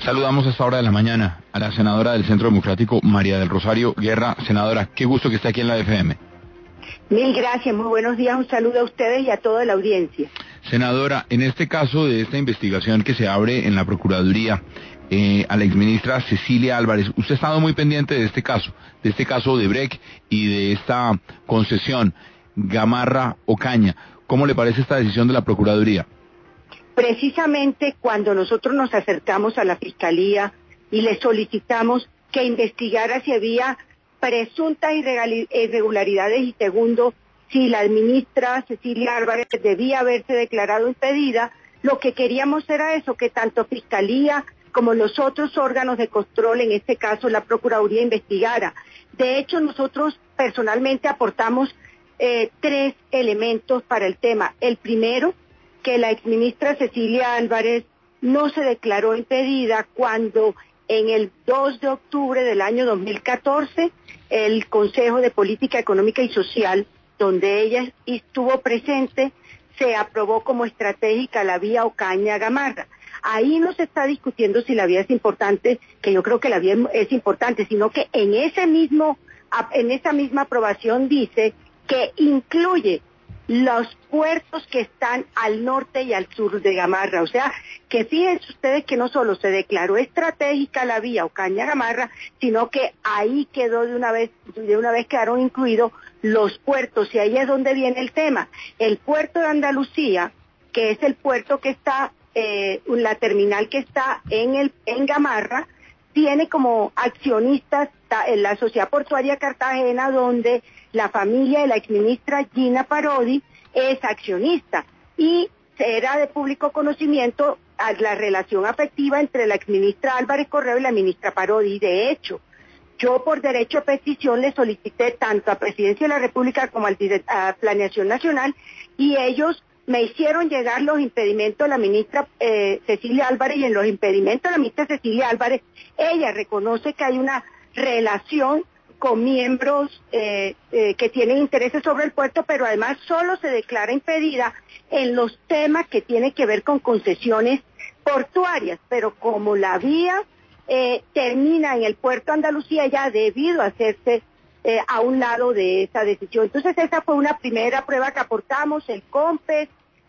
Saludamos a esta hora de la mañana a la senadora del Centro Democrático, María del Rosario Guerra. Senadora, qué gusto que esté aquí en la FM. Mil gracias, muy buenos días, un saludo a ustedes y a toda la audiencia. Senadora, en este caso de esta investigación que se abre en la Procuraduría a la exministra Cecilia Álvarez, usted ha estado muy pendiente de este caso de Brecht y de esta concesión Gamarra Ocaña. ¿Cómo le parece esta decisión de la Procuraduría? Precisamente cuando nosotros nos acercamos a la Fiscalía y le solicitamos que investigara si había presuntas irregularidades y segundo, si la ministra Cecilia Álvarez debía haberse declarado impedida, lo que queríamos era eso, que tanto Fiscalía como los otros órganos de control, en este caso la Procuraduría, investigara. De hecho, nosotros personalmente aportamos 3 elementos para el tema. El primero, que la exministra Cecilia Álvarez no se declaró impedida cuando en el 2 de octubre del año 2014 el Consejo de Política Económica y Social, donde ella estuvo presente, se aprobó como estratégica la vía Ocaña-Gamarra. Ahí no se está discutiendo si la vía es importante, que yo creo que la vía es importante, sino que en esa misma aprobación dice que incluye los puertos que están al norte y al sur de Gamarra. O sea, que fíjense ustedes que no solo se declaró estratégica la vía Ocaña-Gamarra, sino que ahí quedó de una vez quedaron incluidos los puertos, y ahí es donde viene el tema. El puerto de Andalucía, que es el puerto que está, la terminal que está en Gamarra, tiene como accionistas la Sociedad Portuaria Cartagena, donde la familia de la exministra Gina Parodi es accionista, y era de público conocimiento la relación afectiva entre la exministra Álvarez Correo y la ministra Parodi. De hecho, yo por derecho de petición le solicité tanto a Presidencia de la República como a Planeación Nacional, y ellos me hicieron llegar los impedimentos de la ministra Cecilia Álvarez, y en los impedimentos de la ministra Cecilia Álvarez, ella reconoce que hay una relación con miembros que tienen intereses sobre el puerto, pero además solo se declara impedida en los temas que tienen que ver con concesiones portuarias, pero como la vía termina en el puerto de Andalucía, ya ha debido hacerse a un lado de esa decisión. Entonces esa fue una primera prueba que aportamos, el COMPES,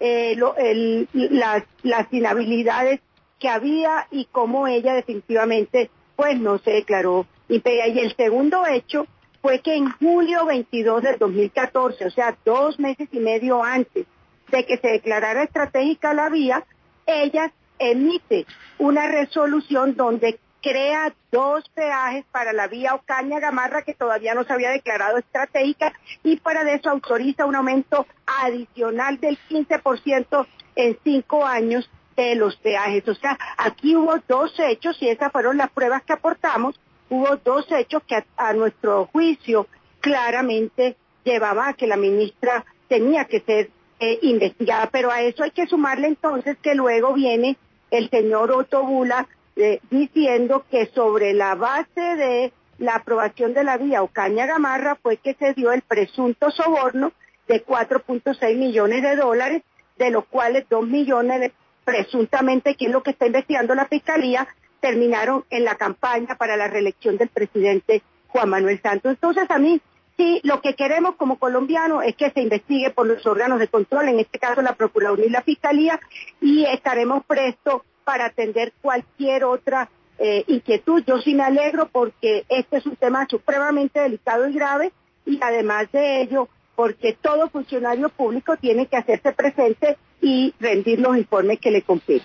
las inhabilidades que había y cómo ella definitivamente pues no se declaró impedida. Y el segundo hecho fue que en julio 22 del 2014, o sea, 2 meses y medio antes de que se declarara estratégica la vía, ella emite una resolución donde crea 2 peajes para la vía Ocaña-Gamarra, que todavía no se había declarado estratégica, y para eso autoriza un aumento adicional del 15% en 5 años de los peajes. O sea, aquí hubo 2 hechos, y esas fueron las pruebas que aportamos. Hubo 2 hechos que a nuestro juicio claramente llevaba a que la ministra tenía que ser investigada, pero a eso hay que sumarle entonces que luego viene el señor Otto Bula diciendo que sobre la base de la aprobación de la vía Ocaña-Gamarra fue que se dio el presunto soborno de $4.6 millones, de los cuales 2 millones presuntamente, que es lo que está investigando la Fiscalía, terminaron en la campaña para la reelección del presidente Juan Manuel Santos. Entonces, a mí, sí, lo que queremos como colombianos es que se investigue por los órganos de control, en este caso la Procuraduría y la Fiscalía, y estaremos prestos para atender cualquier otra inquietud. Yo sí me alegro porque este es un tema supremamente delicado y grave, y además de ello, porque todo funcionario público tiene que hacerse presente y rendir los informes que le competen.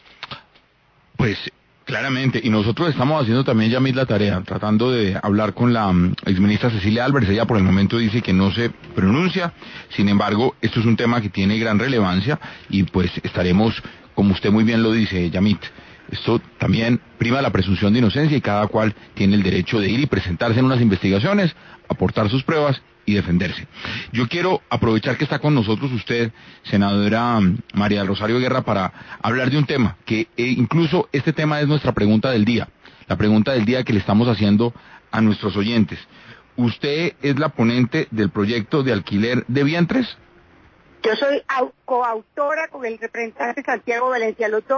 Pues claramente, y nosotros estamos haciendo también, Yamit, la tarea, tratando de hablar con la exministra Cecilia Álvarez. Ella por el momento dice que no se pronuncia, sin embargo, esto es un tema que tiene gran relevancia, y pues estaremos, como usted muy bien lo dice, Yamit, esto también prima la presunción de inocencia, y cada cual tiene el derecho de ir y presentarse en unas investigaciones, aportar sus pruebas y defenderse. Yo quiero aprovechar que está con nosotros usted, senadora María del Rosario Guerra, para hablar de un tema que incluso este tema es nuestra pregunta del día, la pregunta del día que le estamos haciendo a nuestros oyentes. ¿Usted es la ponente del proyecto de alquiler de vientres? Yo soy coautora con el representante Santiago Valencia. Los dos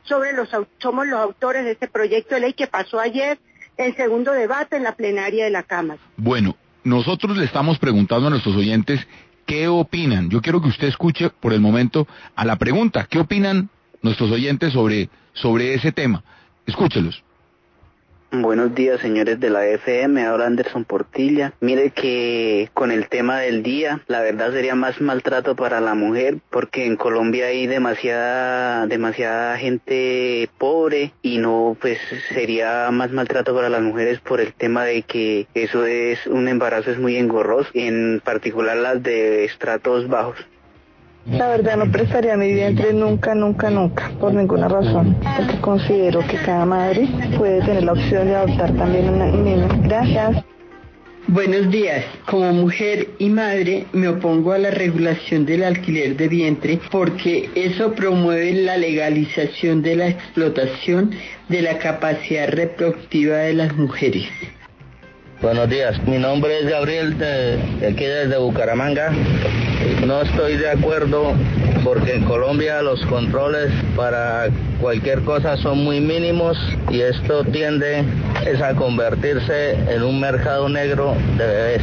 somos los autores de este proyecto de ley que pasó ayer en segundo debate en la plenaria de la Cámara. Bueno, nosotros le estamos preguntando a nuestros oyentes qué opinan. Yo quiero que usted escuche por el momento a la pregunta. ¿Qué opinan nuestros oyentes sobre ese tema? Escúchelos. Buenos días, señores de la FM, habla Anderson Portilla. Mire que con el tema del día, la verdad sería más maltrato para la mujer, porque en Colombia hay demasiada gente pobre y no, pues sería más maltrato para las mujeres por el tema de que eso es un embarazo es muy engorroso, en particular las de estratos bajos. La verdad no prestaría mi vientre nunca, por ninguna razón, porque considero que cada madre puede tener la opción de adoptar también un niño. Gracias. Buenos días. Como mujer y madre me opongo a la regulación del alquiler de vientre porque eso promueve la legalización de la explotación de la capacidad reproductiva de las mujeres. Buenos días, mi nombre es Gabriel de aquí desde Bucaramanga. No estoy de acuerdo porque en Colombia los controles para cualquier cosa son muy mínimos y esto tiende a convertirse en un mercado negro de bebés.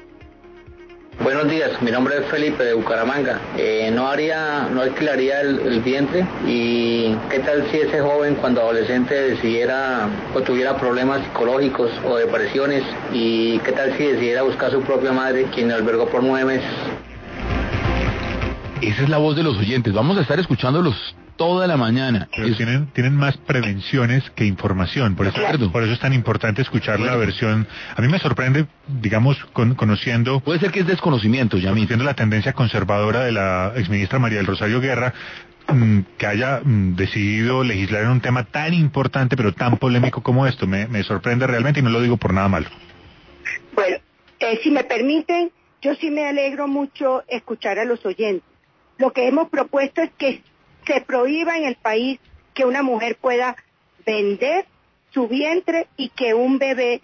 Buenos días, mi nombre es Felipe de Bucaramanga. No alquilaría el vientre. ¿Y qué tal si ese joven cuando adolescente decidiera o tuviera problemas psicológicos o depresiones? ¿Y qué tal si decidiera buscar a su propia madre, quien le albergó por 9 meses? Esa es la voz de los oyentes. Vamos a estar escuchándolos toda la mañana. Pero tienen más prevenciones que información, por eso es tan importante escuchar la versión. A mí me sorprende, digamos, conociendo... Puede ser que es desconocimiento, ya conociendo la tendencia conservadora de la exministra María del Rosario Guerra, que haya decidido legislar en un tema tan importante, pero tan polémico como esto. Me sorprende realmente y no lo digo por nada malo. Bueno, si me permiten, yo sí me alegro mucho escuchar a los oyentes. Lo que hemos propuesto es que se prohíba en el país que una mujer pueda vender su vientre y que un bebé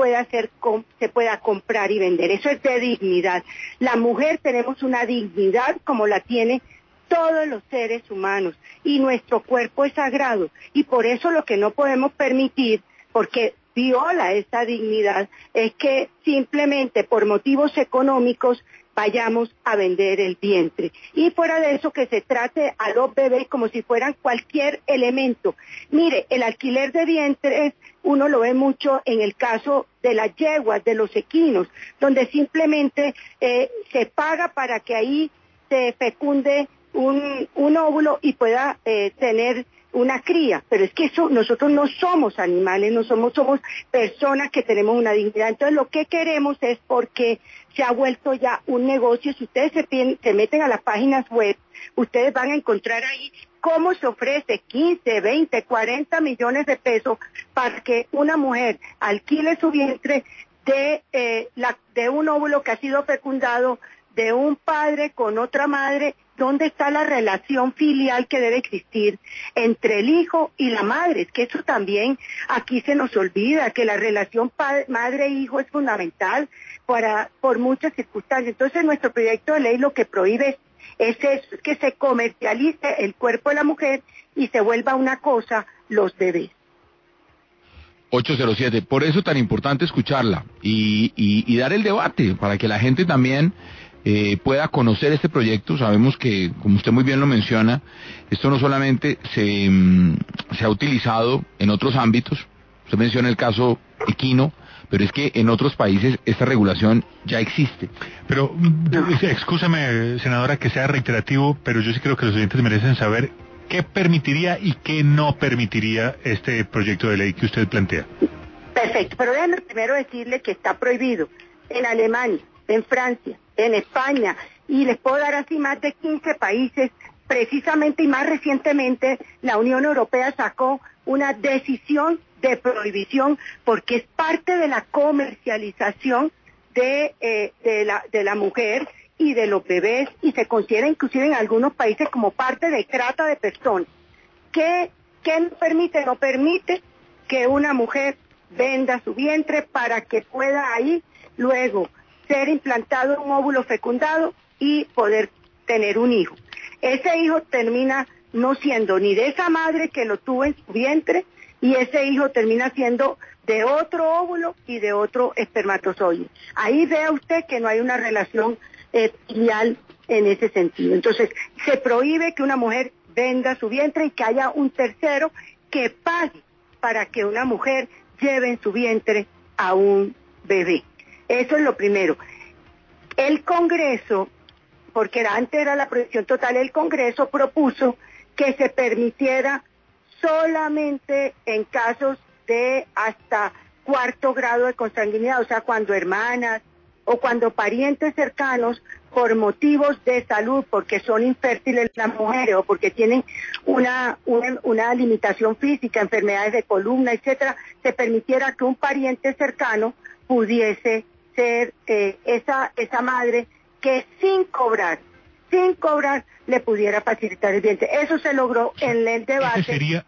se pueda comprar y vender. Eso es de dignidad. La mujer tenemos una dignidad como la tiene todos los seres humanos y nuestro cuerpo es sagrado y por eso lo que no podemos permitir, porque viola esa dignidad, es que simplemente por motivos económicos vayamos a vender el vientre. Y fuera de eso, que se trate a los bebés como si fueran cualquier elemento. Mire, el alquiler de vientres, uno lo ve mucho en el caso de las yeguas, de los equinos, donde simplemente se paga para que ahí se fecunde un óvulo y pueda tener una cría, pero es que nosotros no somos animales, somos personas que tenemos una dignidad. Entonces lo que queremos es, porque se ha vuelto ya un negocio, si ustedes se meten a las páginas web, ustedes van a encontrar ahí cómo se ofrece 15, 20, 40 millones de pesos para que una mujer alquile su vientre de un óvulo que ha sido fecundado de un padre con otra madre. ¿Dónde está la relación filial que debe existir entre el hijo y la madre? Es que eso también aquí se nos olvida, que la relación madre-hijo es fundamental por muchas circunstancias. Entonces nuestro proyecto de ley lo que prohíbe es que se comercialice el cuerpo de la mujer y se vuelva una cosa los bebés. 807, por eso tan importante escucharla y dar el debate para que la gente también pueda conocer este proyecto. Sabemos que, como usted muy bien lo menciona, esto no solamente se ha utilizado en otros ámbitos. Usted menciona el caso equino, pero es que en otros países esta regulación ya existe. Pero, excúsame, senadora, que sea reiterativo, pero yo sí creo que los oyentes merecen saber qué permitiría y qué no permitiría este proyecto de ley que usted plantea. Perfecto, pero déjame primero decirle que está prohibido en Alemania, en Francia, en España, y les puedo dar así más de 15 países. Precisamente y más recientemente la Unión Europea sacó una decisión de prohibición porque es parte de la comercialización de la mujer y de los bebés, y se considera inclusive en algunos países como parte de trata de personas. ¿Qué no permite que una mujer venda su vientre para que pueda ahí luego ser implantado un óvulo fecundado y poder tener un hijo? Ese hijo termina no siendo ni de esa madre que lo tuvo en su vientre, y ese hijo termina siendo de otro óvulo y de otro espermatozoide. Ahí vea usted que no hay una relación filial en ese sentido. Entonces, se prohíbe que una mujer venda su vientre y que haya un tercero que pague para que una mujer lleve en su vientre a un bebé. Eso es lo primero. El Congreso, porque antes era la prohibición total, el Congreso propuso que se permitiera solamente en casos de hasta 4º grado de consanguinidad, o sea, cuando hermanas o cuando parientes cercanos, por motivos de salud, porque son infértiles las mujeres o porque tienen una limitación física, enfermedades de columna, etcétera, se permitiera que un pariente cercano pudiese ser esa madre que sin cobrar le pudiera facilitar el vientre. Eso se logró en el debate. Ese sería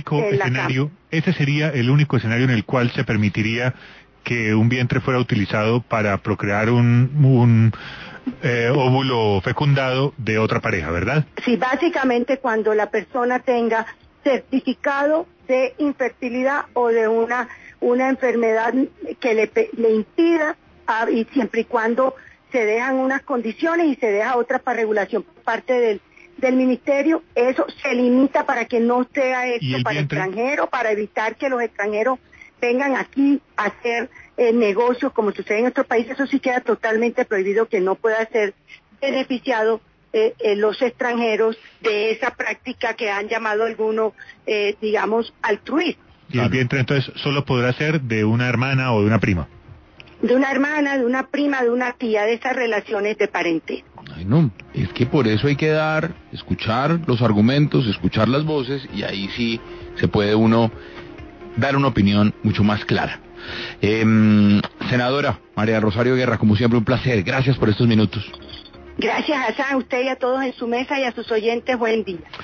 el único escenario en el cual se permitiría que un vientre fuera utilizado para procrear un óvulo fecundado de otra pareja, ¿verdad? Sí, básicamente cuando la persona tenga certificado de infertilidad o de una enfermedad que le impida, y siempre y cuando se dejan unas condiciones y se deja otra para regulación por parte del ministerio, eso se limita para que no sea esto para extranjeros, para evitar que los extranjeros vengan aquí a hacer negocios como sucede en otros países. Eso sí queda totalmente prohibido, que no pueda ser beneficiado los extranjeros de esa práctica que han llamado algunos, digamos, altruista. Y el vientre entonces solo podrá ser de una hermana o de una prima. De una hermana, de una prima, de una tía, de esas relaciones de parentesco. Ay, no, es que por eso hay que escuchar los argumentos, escuchar las voces, y ahí sí se puede uno dar una opinión mucho más clara. Senadora María Rosario Guerra, como siempre un placer, gracias por estos minutos. Gracias, Hassan, a usted y a todos en su mesa y a sus oyentes, buen día.